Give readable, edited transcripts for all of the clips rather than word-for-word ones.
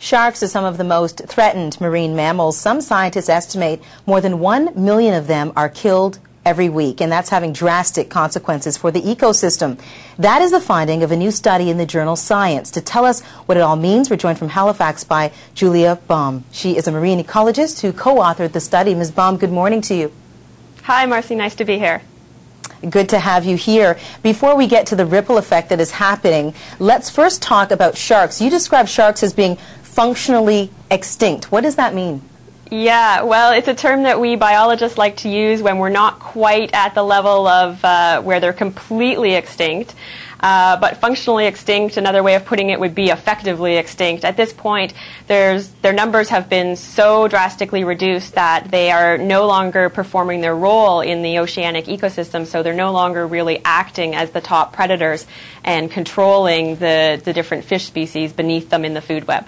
Sharks are some of the most threatened marine mammals. Some scientists estimate more than 1 million of them are killed every week, and that's having drastic consequences for the ecosystem. That is the finding of a new study in the journal Science. To tell us what it all means, we're joined from Halifax by Julia Baum. She is a marine ecologist who co-authored the study. Ms. Baum, good morning to you. Hi, Marcy. Nice to be here. Good to have you here. Before we get to the ripple effect that is happening, let's first talk about sharks. You describe sharks as being functionally extinct. What does that mean? Yeah, well, it's a term that we biologists like to use when we're not quite at the level of where they're completely extinct. But functionally extinct, another way of putting it would be effectively extinct. At this point, their numbers have been so drastically reduced that they are no longer performing their role in the oceanic ecosystem, so they're no longer really acting as the top predators and controlling the different fish species beneath them in the food web.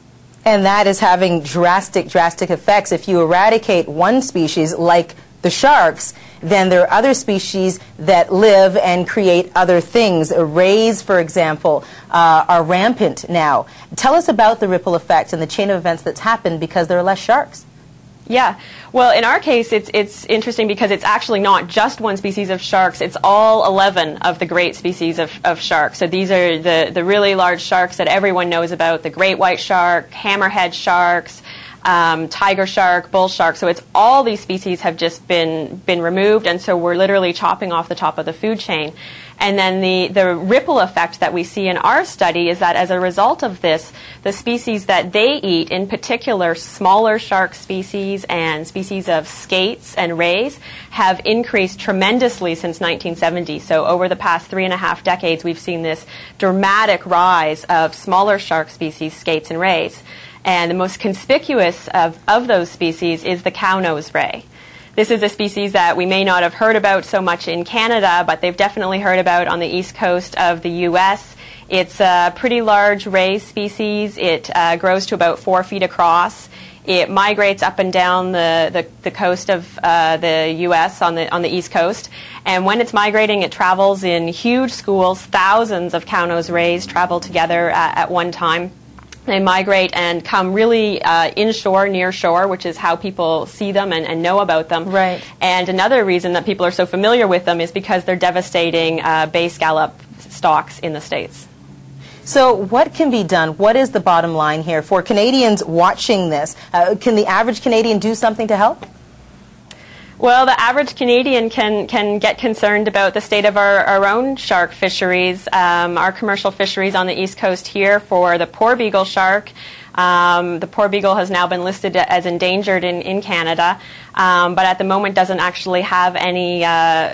And that is having drastic effects. If you eradicate one species, like the sharks, then there are other species that live and create other things. Rays, for example, are rampant now. Tell us about the ripple effect and the chain of events that's happened because there are less sharks. Yeah. Well, in our case, it's interesting because it's actually not just one species of sharks. It's all 11 of the great species of sharks. So these are the really large sharks that everyone knows about, the great white shark, hammerhead sharks, tiger shark, bull shark. So it's all these species have just been removed, and so we're literally chopping off the top of the food chain. And then the ripple effect that we see in our study is that as a result of this, the species that they eat, in particular smaller shark species and species of skates and rays, have increased tremendously since 1970. So over the past 3.5 decades, we've seen this dramatic rise of smaller shark species, skates and rays. And the most conspicuous of those species is the cow-nose ray. This is a species that we may not have heard about so much in Canada, but they've definitely heard about on the east coast of the U.S. It's a pretty large ray species. It grows to about 4 feet across. It migrates up and down the coast of the U.S. on the east coast. And when it's migrating, it travels in huge schools. Thousands of cow-nose rays travel together at one time. They migrate and come really inshore, near shore, which is how people see them and know about them. Right. And another reason that people are so familiar with them is because they're devastating bay scallop stocks in the States. So what can be done? What is the bottom line here? For Canadians watching this, can the average Canadian do something to help? Well, the average Canadian can get concerned about the state of our own shark fisheries. Our commercial fisheries on the east coast here for the poor beagle shark. The poor beagle has now been listed as endangered in Canada, but at the moment doesn't actually have any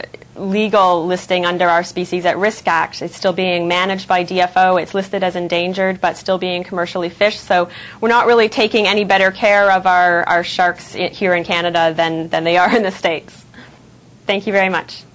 legal listing under our Species at Risk Act. It's still being managed by DFO. It's listed as endangered, but still being commercially fished. So we're not really taking any better care of our sharks here in Canada than they are in the States. Thank you very much.